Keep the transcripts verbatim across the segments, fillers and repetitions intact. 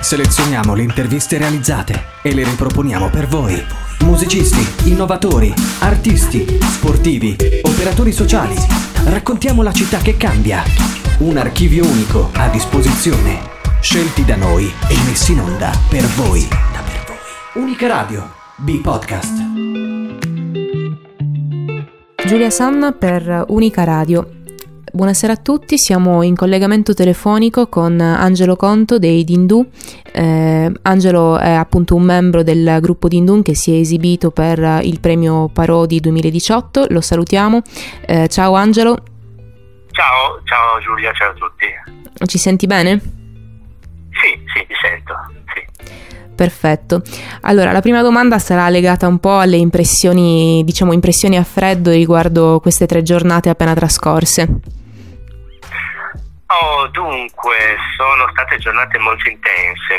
Selezioniamo le interviste realizzate e le riproponiamo per voi. Musicisti, innovatori, artisti, sportivi, operatori sociali. Raccontiamo la città che cambia. Un archivio unico a disposizione. Scelti da noi e messi in onda per voi. Unica Radio, B-Podcast. Giulia Sanna per Unica Radio. Buonasera a tutti, siamo in collegamento telefonico con Angelo Conto dei Dindù. Eh, Angelo è appunto un membro del gruppo Dindù che si è esibito per il premio Parodi duemiladiciotto, lo salutiamo. Eh, ciao Angelo. Ciao, ciao Giulia, ciao a tutti. Ci senti bene? Sì, sì, ti sento, sì. Perfetto. Allora, la prima domanda sarà legata un po' alle impressioni, diciamo impressioni a freddo riguardo queste tre giornate appena trascorse. Oh, dunque, sono state giornate molto intense,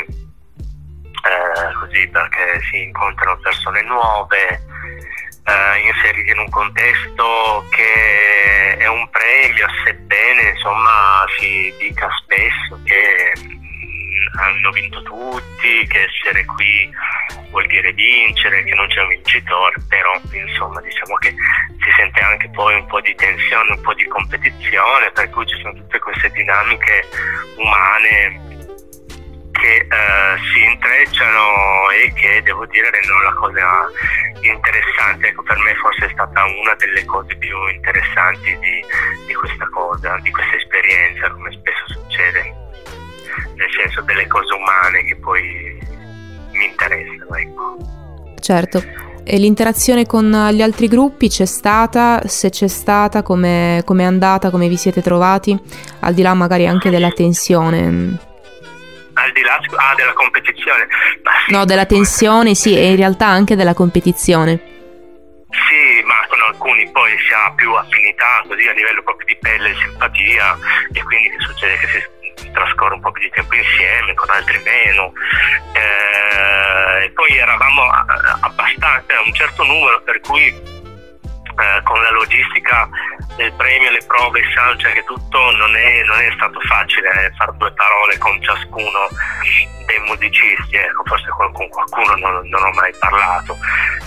eh, così perché si incontrano persone nuove, eh, inseriti in un contesto che è un premio, sebbene insomma si dica spesso che hanno vinto tutti, che essere qui vuol dire vincere, che non c'è un vincitore, però insomma diciamo che si sente anche poi un po' di tensione, un po' di competizione, per cui ci sono tutte queste dinamiche umane che eh, si intrecciano e che devo dire rendono la cosa interessante. Ecco, per me forse è stata una delle cose più interessanti di, di questa cosa, di questa esperienza, come spesso succede, nel senso delle cose umane che poi mi interessano, ecco. Certo. E l'interazione con gli altri gruppi c'è stata? Se c'è stata, come è andata, come vi siete trovati? Al di là magari anche della tensione. Al di là ah, della competizione? Sì. No, della tensione sì, e in realtà anche della competizione. Sì, ma con alcuni poi si ha più affinità, così a livello proprio di pelle e simpatia, e quindi che succede che si trascorre un po' più di tempo insieme, con altri meno, eh, e poi eravamo abbastanza, un certo numero, per cui eh, con la logistica del premio, le prove, il cioè che tutto non è, non è stato facile eh, fare due parole con ciascuno dei musicisti, ecco, forse con, con qualcuno non, non ho mai parlato.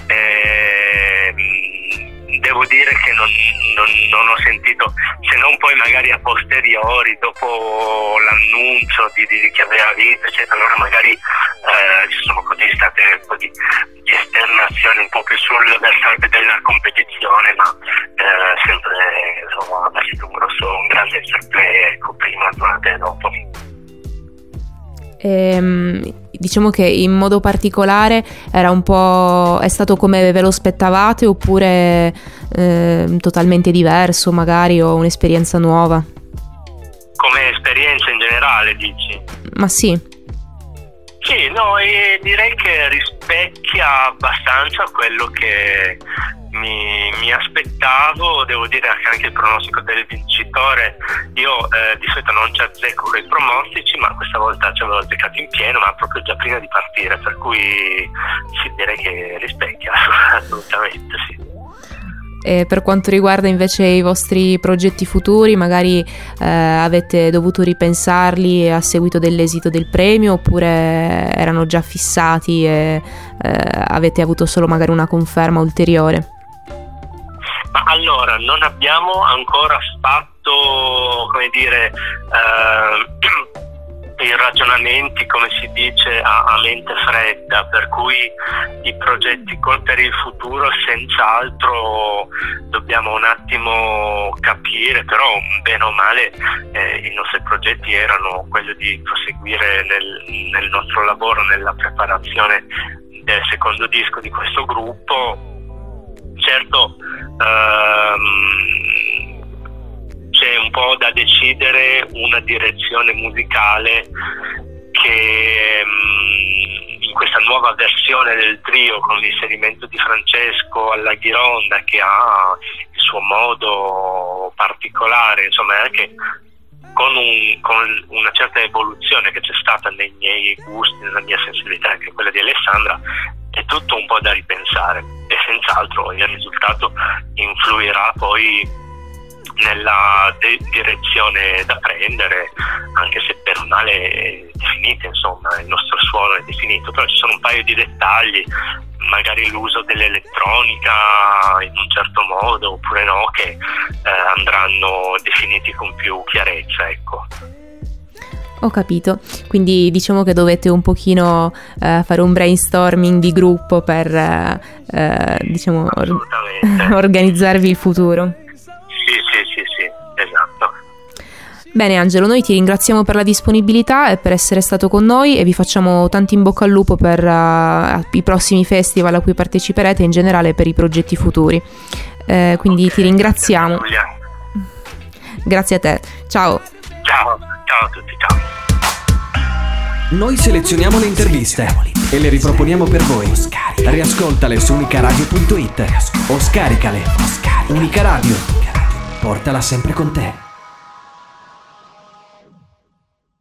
Eh, Devo dire che non, non, non ho sentito, se non poi magari a posteriori, dopo l'annuncio di, di chi aveva vinto, eccetera, allora magari eh, ci sono così state un po' di, di esternazioni un po' più sul versante della competizione, ma eh, sempre insomma è stato un grosso, un grande fair play, ecco, prima, durante e dopo. Ehm, diciamo che in modo particolare era un po', è stato come ve lo aspettavate oppure eh, totalmente diverso magari, o un'esperienza nuova? Come esperienza in generale dici? Ma sì. Sì, no, e direi che rispecchia abbastanza quello che mi, mi aspettavo. Devo dire che anche il pronostico del vincitore, io eh, di solito non ci azzecco con i pronostici, ma questa volta ci avevo azzeccato in pieno, ma proprio già prima di partire, per cui sì, direi che rispecchia assolutamente, sì. E per quanto riguarda invece i vostri progetti futuri, magari eh, avete dovuto ripensarli a seguito dell'esito del premio, oppure erano già fissati e eh, avete avuto solo magari una conferma ulteriore? Ma allora, non abbiamo ancora fatto, come dire, eh, i ragionamenti, come si dice, a, a mente fredda, per cui i progetti per il futuro senz'altro dobbiamo un attimo capire, però bene o male eh, i nostri progetti erano quello di proseguire nel, nel nostro lavoro, nella preparazione del secondo disco di questo gruppo. Certo, ehm, c'è un po' da decidere una direzione musicale che mh, in questa nuova versione del trio, con l'inserimento di Francesco alla ghironda, che ha il suo modo particolare, insomma anche con, un, con una certa evoluzione che c'è stata nei miei gusti, nella mia sensibilità, anche quella di Alessandra, è tutto un po' da ripensare, e senz'altro il risultato influirà poi nella de- direzione da prendere, anche se per male è definita definite, insomma, il nostro suono è definito, però ci sono un paio di dettagli, magari l'uso dell'elettronica in un certo modo oppure no, che eh, andranno definiti con più chiarezza, ecco. Ho capito, quindi diciamo che dovete un pochino eh, fare un brainstorming di gruppo per eh, diciamo or- organizzarvi il futuro. Sì, sì, sì, sì, esatto. Bene Angelo, noi ti ringraziamo per la disponibilità e per essere stato con noi e vi facciamo tanto in bocca al lupo per uh, i prossimi festival a cui parteciperete e in generale per i progetti futuri. Eh, quindi okay, ti ringraziamo. Grazie, grazie a te. Ciao. Ciao, ciao a tutti, ciao. Noi selezioniamo le interviste e le riproponiamo per voi. Riascoltale su unicaradio punto it o scaricale. Unica Radio, portala sempre con te.